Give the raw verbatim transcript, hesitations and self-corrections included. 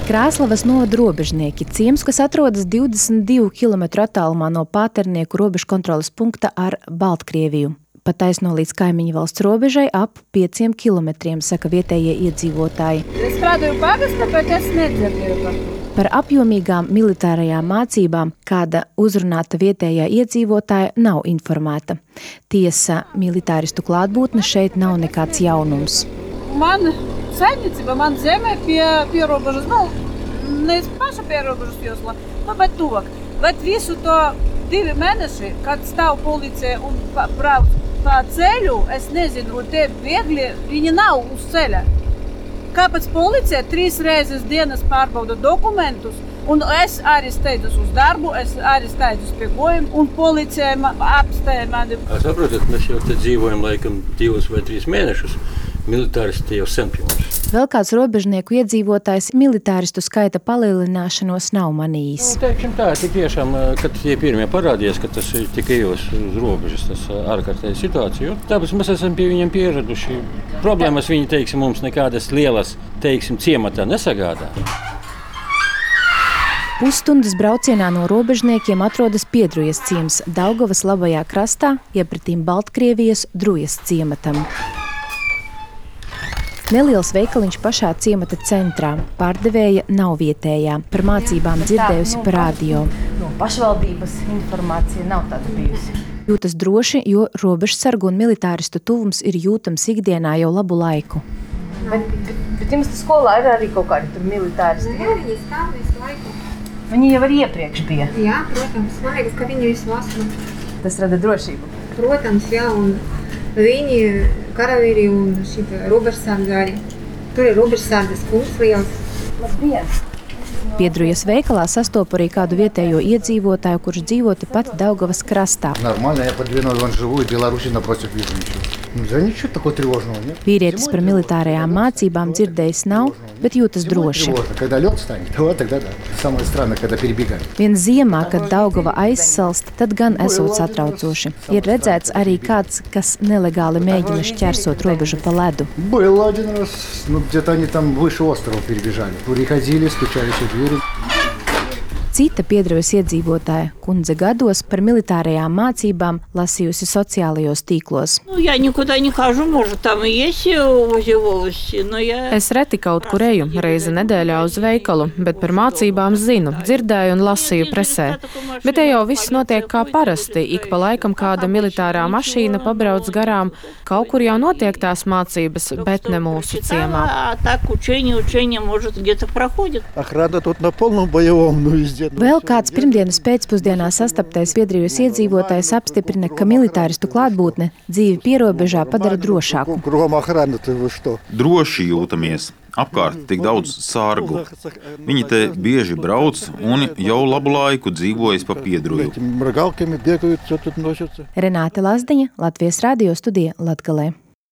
Krāslavas novada robežnieki, ciems, kas atrodas divdesmit divu kilometru attālumā no Pāternieku robežu kontroles punkta ar Baltkrieviju. Pat taisno līdz kaimiņu valsts robežai ap pieciem kilometriem, saka vietējie iedzīvotāji. Es strādāju pagastā, bet es nedzirdēju par to. Par apjomīgām militārajām mācībām kāda uzrunāta vietējā iedzīvotāja nav informēta. Tiesa, militāristu klātbūtne šeit nav nekāds jaunums. Man saimniecība, man zeme pie pierobežas, nu, ne paša pierobežas josla, nu, bet tuvāk. Bet visu to divi mēneši, kad stāv policija un brauc pa ceļu, es nezinu, te viegli, viņi nav uz ceļa. Kāpēc policija trīs reizes dienas pārbauda dokumentus, un es arī steidzos uz darbu, es arī steidzos pie gojuma, un policija apstāja mani. Saprotat, mēs jau te dzīvojam laikam divus vai trīs mēnešus. Militāristi jau sen pie mums. Vēl kāds robežnieku iedzīvotājs militāristu skaita palielināšanos nav manījis. Nu, teiksim tā, tik tiešām, kad tie pirmie parādījās, ka tas ir tikai ejos uz robežas, tas ārkārtēja situācija. Tāpēc mēs esam pie viņiem pieraduši. Problēmas viņi, teiksim, mums nekādas lielas, teiksim, ciematā nesagādā. Pusstundas braucienā no robežniekiem atrodas Piedrujas ciems Daugavas labajā krastā, iepratīm Baltkrievijas Drujas ciematam. Neliels veikaliņš pašā ciemata centrā. Pārdevēja nav vietējā. Par mācībām dzirdējusi par radio. No pašvaldības informācija nav tāda bijusi. Jūtas droši, jo robežsargu un militāristu tuvums ir jūtams ikdienā jau labu laiku. Bet, bet, bet jums tas skolā ir arī kaut kādi tur militāristi? Jā, viņi stāv visu laiku. Viņi jau arī iepriekš bija? Jā, protams. Man liekas, ka viņi visu vasaru. Tas rada drošību? Protams, jā, un viņi, karavīri un šita robežsargi arī. Tur ir robežsargas kungs liels. Labdien! Piedrujas veikalā sastopu arī kādu vietējo iedzīvotāju, kurš dzīvo tepat Daugavas krastā. Нормально, я под Двиной вон живу, и Беларуси напротив вижу ничего. Да ничего такого тревожного нет. Vīrietis par militārajām mācībām dzirdējis nav, bet jūtas droši. Когда лед станет, вот тогда да. Самое странное, когда перебегают. Vien ziemā, kad Daugava aizsalst, tad gan esot satraucoši. Ir redzēts arī kāds, kas nelegāli mēģina šķērsot robežu pa ledu. Был один раз, ну где-то они там выше острова перебежали. Приходили, стучались в двери. Cita Piedrujas iedzīvotāja, kundze gados, par militārajām mācībām lasījusi sociālajos tīklos. Nu, я никуда не хожу, может, там и есть возле волости, но я... Es reti kaut kur eju, reizi nedēļā uz veikalu, bet par mācībām zinu, dzirdēju un lasīju presē. Bet te jau viss notiek kā parasti, ik pa laikam kāda militārā mašīna pabrauc garām, kaut kur jau notiek tās mācības, bet ne mūsu ciemā. А так учение, учение, может, где-то проходит. Охрана тут на полном боевом, ну везде. Vēl kāds pirmdienas pēcpusdienā sastaptais Piedrujas iedzīvotājs apstiprina, ka militāristu klātbūtne dzīvi pierobežā padara drošāku. Droši jūtamies. Apkārt tik daudz sargu. Viņi te bieži brauc un jau labu laiku dzīvojas pa Piedruju. Renāte Lazdiņa, Latvijas radio studija Latgalē.